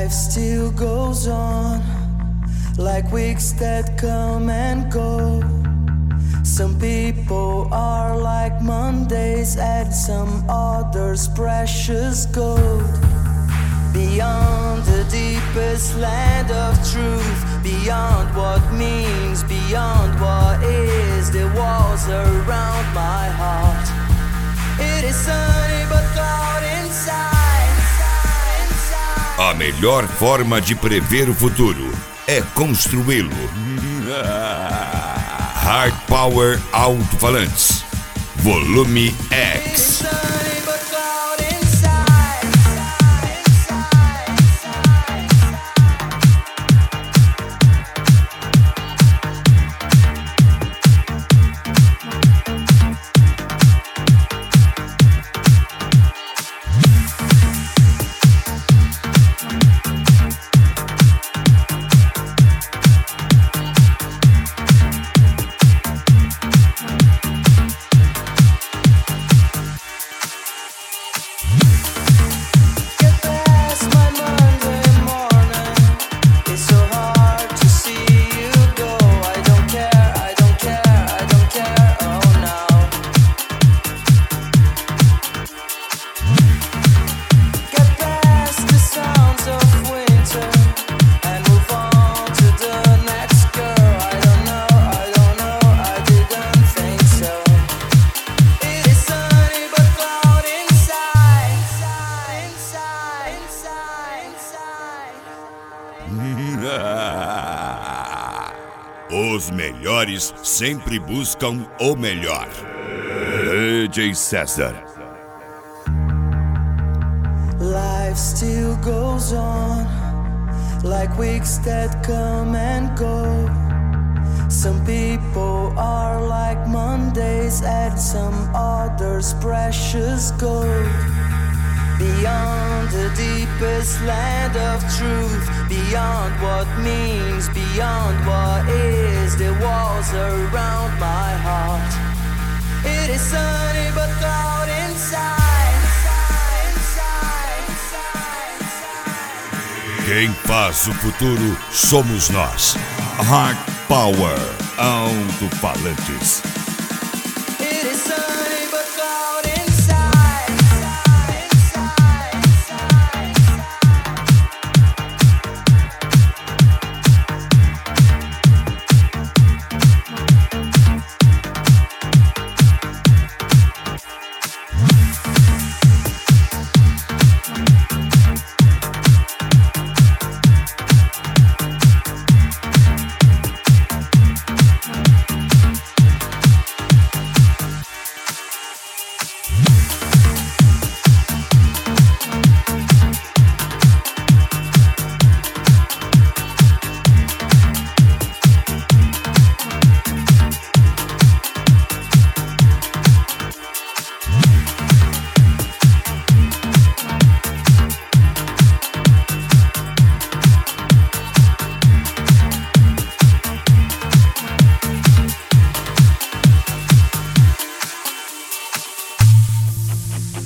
Life still goes on, like weeks that come and go. Some people are like Mondays, and some others precious gold. Beyond the deepest land of truth, beyond what means, beyond what is, there walls around my heart. It is sunny but cloud inside. A melhor forma de prever o futuro é construí-lo. Hard Power Alto-Falantes, Volume X. Os melhores sempre buscam o melhor. DJ César. Life still goes on, like weeks that come and go. Some people are like Mondays, and some others precious gold. Beyond the deepest land of truth, beyond what means, beyond what is, there walls around my heart. It is sunny but cloud inside. Quem faz o futuro somos nós. Hard Power Alto-Falantes.